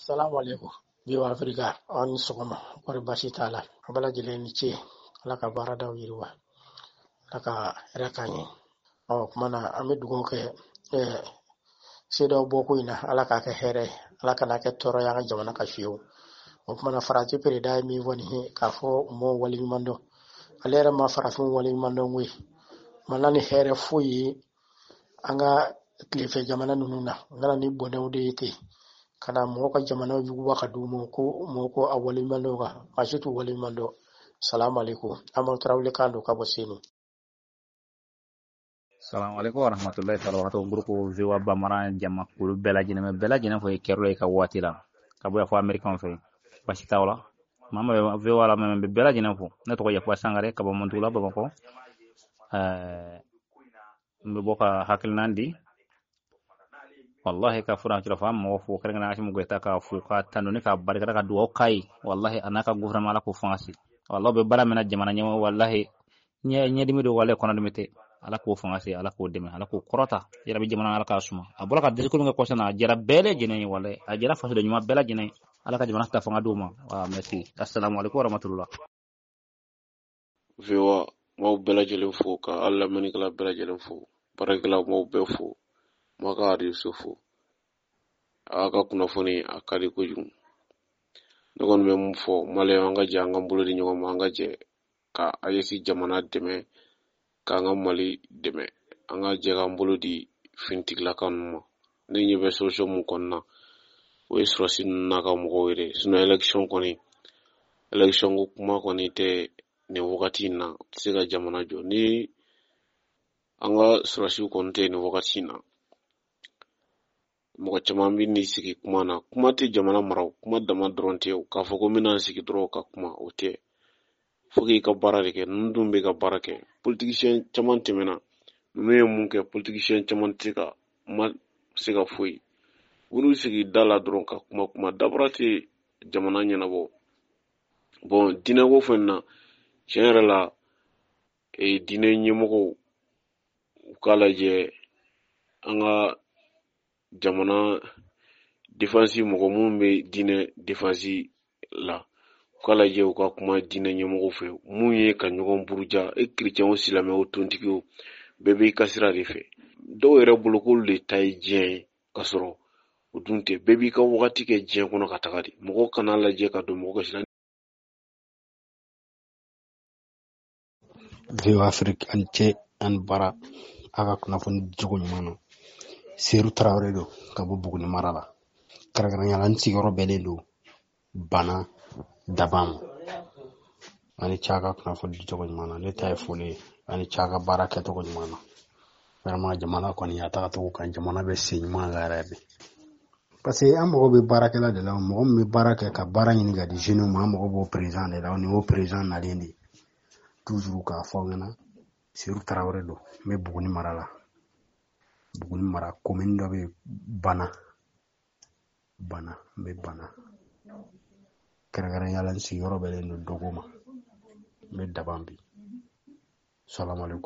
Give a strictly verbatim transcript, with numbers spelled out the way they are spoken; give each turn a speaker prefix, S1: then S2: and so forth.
S1: Assalamu alaikum. Biwa Afrika on sogoma kore bashi tala. Abala jile ni ce alaka barada wirwa. Alaka rakanye. Oh mana amidu goke eh sedo boku ina alaka ke here alaka na ke toro ya jamana ka fiyo. Oh mana faraji perida mi woni kafo mo wali mando. Alera ma farafu wali mando ngwi. Mana ni here fuyi anga klife jamana nununa. Ngala ni bone ude ite. Kana moka jamana yugu wakadu moko moko awali mando ka mashitu wali mando. Salamu alaikum. Amal trawle kando kabosini.
S2: Assalamu alaikum warahmatullahi wabarakatuh. Grupo Viwa Bamara jama kulu bela jina me bela jina fo kerlo ka watila ka boya fo american fe basi tawla mama Viwa la me bela jina fo na to ya fo sangare ka bo montula ba ko euh mbe boka hakil nandi wallahi ka fura ci fam mo fo kare na mu goita ka fu ka tanoni ka barka ka duwo kai wallahi anaka gouvernement la ko fansi wallahi be bala mena jamana nyama wallahi nye nye dimi do wala kono dimete ala ko fangasi ala ko deme ala ko korota yara bi jamana ala ka suma abola ka desi ko nga kwasana jara bele jine wala ajara fasu de nyuma bela jine ala ka jamana ta fanga duma wa merci assalamu alaikum warahmatullah
S3: Viwa mo bela jelen fo ka alla mani kala bela jelen fo barakala mo be fo maka adi sofo aka kuna foni akari ko jum dogon me mu fo male anga janga mbulo di nyoma manga je ka ayesi jamana deme ka nga mali deme anga je ga mbulo di fintigla kanuma ni nyebe social mu konna we srosin na ka mo were suna election koni election ko kuma koni te ne wakati na siga jamana jo ni anga srosi konte ne wakati na mo caman bi ni sigi kuma na kuma te jamana maraw kuma dama dronte ka fo ko mina sigi dro ka kuma o te fogi ka barare ke ndum be ka barake politicien caman temena me mun ke politicien caman te ka ma siga foi wonu sigi dala dron ka kuma kuma dabrate jamana nyana bo bon dina go fenna generala e dina nyemoko kala je anga jamana defensive moko mun be dine defensive la kala je ka kuma dine nyemoko fe mun ye ka nyogon buruja e chrétien o silame o tontiki bebe kasira refe do ere bulokol le tay je kasoro udunte bebe ka wakati ke je kono katakadi moko kana la je ka do moko sila
S4: View Afrique an ce an bara aka kuna fon jogo nyumano Seru Traoré do ka bo buguni marala karagara nyala nti yoro bele do bana dabam ani chaga kuna fon jogo nyumano ne tay fone ani chaga bara ke to nyumano vraiment jamana ko ni ata to kan jamana be senyuma ngarabe parce que amo be barake la de la mo me barake ka bara ni ga di jeune mo amo bo président de la au niveau président na lendi toujours ka fongana Seru Traoré do me buguni marala buguni mara commune do be bana bana me bana karagara yalla ci yoro bele no dogoma me dabambi salam alaikum